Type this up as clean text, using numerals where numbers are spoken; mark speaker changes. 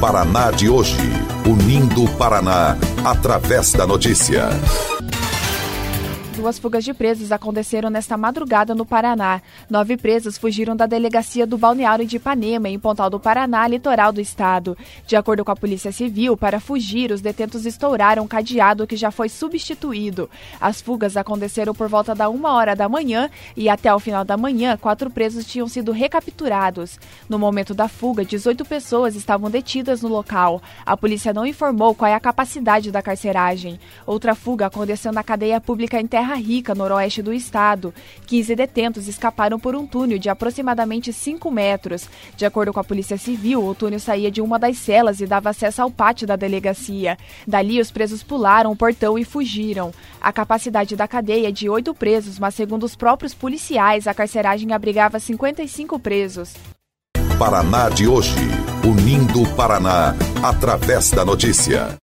Speaker 1: Paraná de hoje, unindo o Paraná através da notícia.
Speaker 2: 2 fugas de presos aconteceram nesta madrugada no Paraná. 9 presos fugiram da delegacia do Balneário de Ipanema, em Pontal do Paraná, litoral do estado. De acordo com a Polícia Civil, para fugir, os detentos estouraram um cadeado que já foi substituído. As fugas aconteceram por volta da 1h da manhã e até o final da manhã, 4 presos tinham sido recapturados. No momento da fuga, 18 pessoas estavam detidas no local. A polícia não informou qual é a capacidade da carceragem. Outra fuga aconteceu na cadeia pública em Terra Rica, noroeste do estado. 15 detentos escaparam por um túnel de aproximadamente 5 metros. De acordo com a Polícia Civil, o túnel saía de uma das celas e dava acesso ao pátio da delegacia. Dali, os presos pularam o portão e fugiram. A capacidade da cadeia é de 8 presos, mas segundo os próprios policiais, a carceragem abrigava 55 presos.
Speaker 1: Paraná de hoje, unindo o Paraná através da notícia.